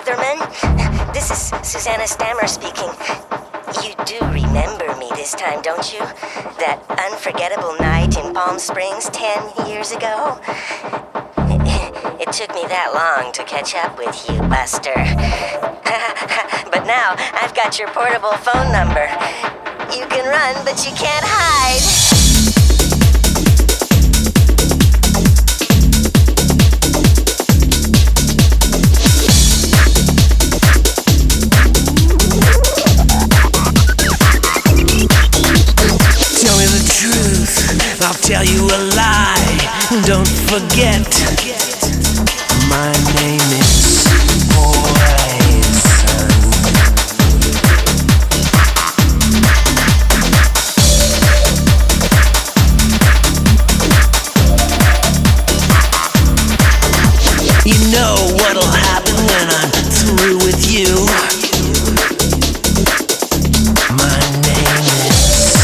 Weatherman. This is Susanna Stammer speaking. You do remember me this time, don't you? That unforgettable night in Palm Springs 10 years ago? It took me that long to catch up with you, Buster. But now I've got your portable phone number. You can run, but you can't hide. I'll tell you a lie. Don't forget, my name is Poison. You know what'll happen when I'm through with you. My name is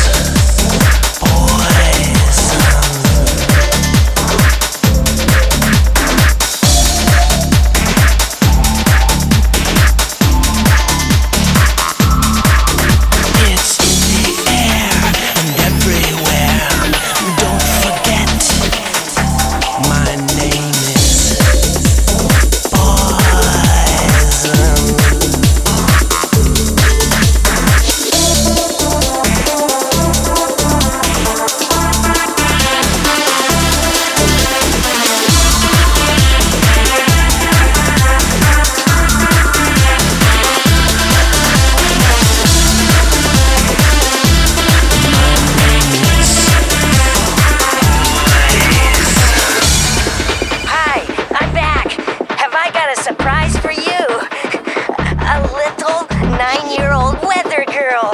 surprise for you. A little 9-year-old weather girl.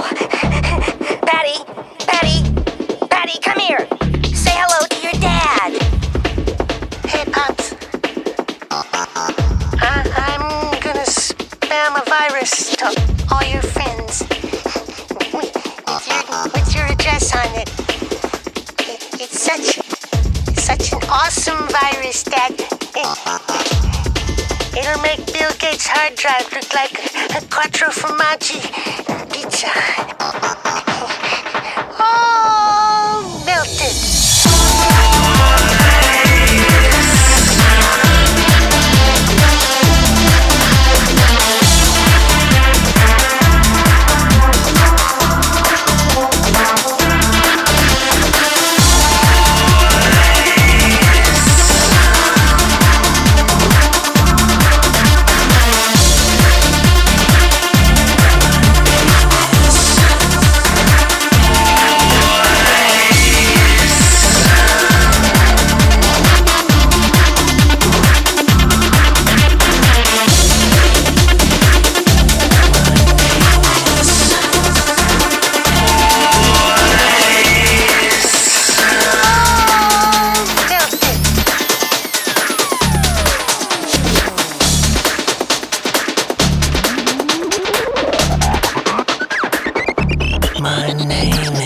Patty, come here. Say hello to your dad. Hey, Pops. I'm gonna spam a virus to all your friends. With your address on it. It's such an awesome virus that it'll make Bill Gates' hard drive look like a quattro formaggi pizza. Oh, melted. My name